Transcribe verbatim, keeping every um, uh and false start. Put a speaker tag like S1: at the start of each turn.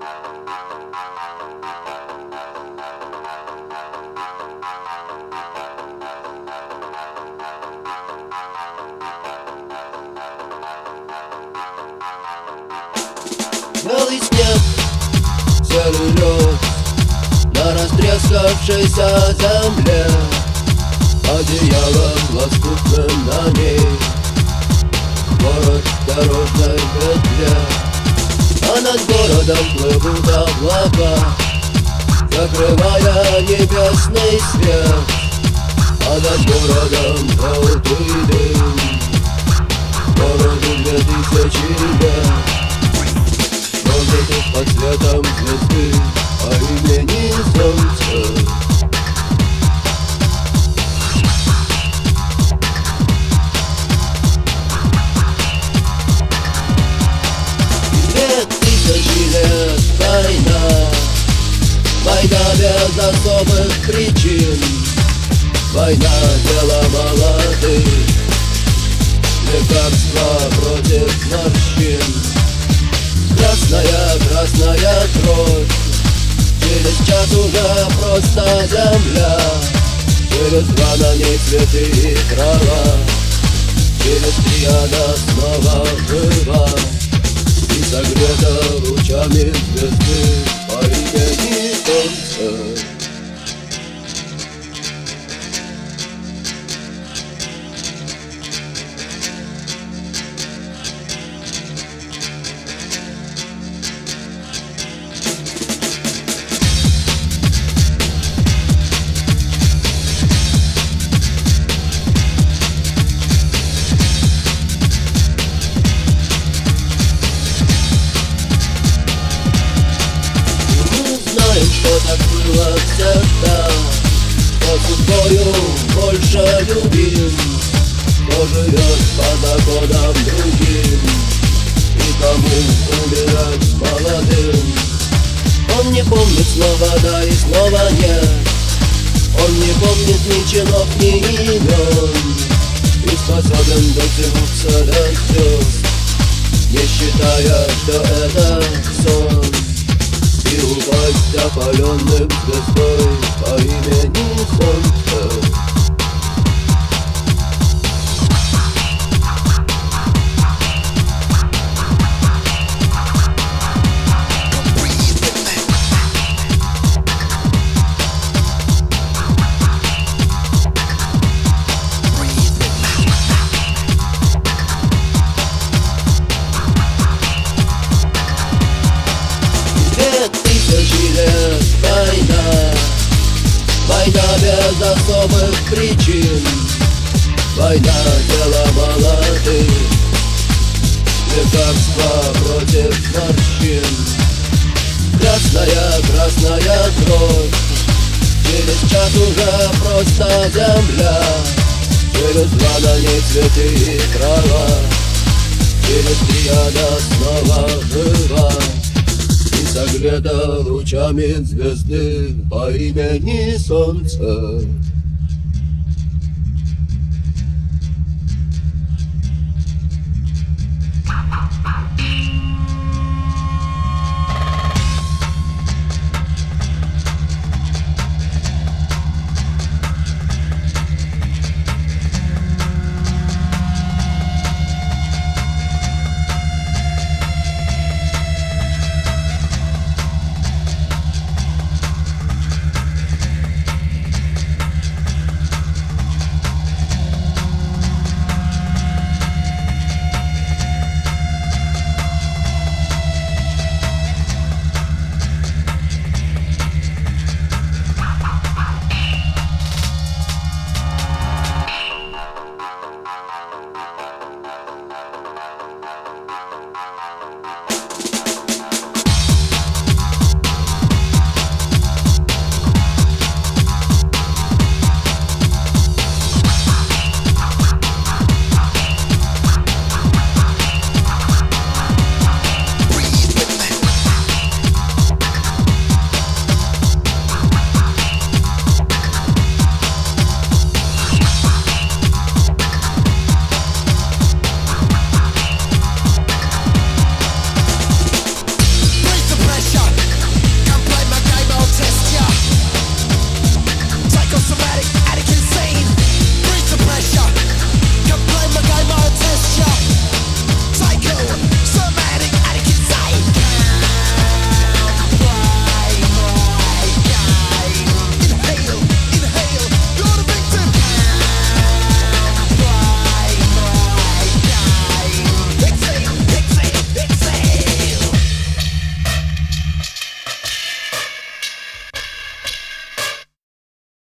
S1: Белый снег, серый лед на растрескавшейся земле, одеялом лоскутным на ней город в дорожной петле. А над городом плывут облака, закрывая небесный свет, а над городом желтый дым, городу две тысячи лет. Прожитых под светом звезды по имени Солнце. Две тысячи лет война, война без особых причин, война дело молодых, лекарства против морщин. Красная, красная кровь, через час уже просто земля, через два на ней цветы и трава, через три она снова жива и согрета лучами звезды по имени Солнце. Что так было всегда, кто судьбою больше любим, кто живет по законам другим, и кому умирать молодым. Он не помнит слова да и слова нет, он не помнит ни чинов, ни имен, и способен дотянуться до звезд, не считая, что это сон, и упасть опаленным звездой по имени Солнце. Лет война, война без особых причин, война дело молодых, лекарства против морщин. Красная, красная кровь, через час уже просто земля, через два на ней цветы и трава, через три она снова жива и согрета лучами звезды по имени Солнце.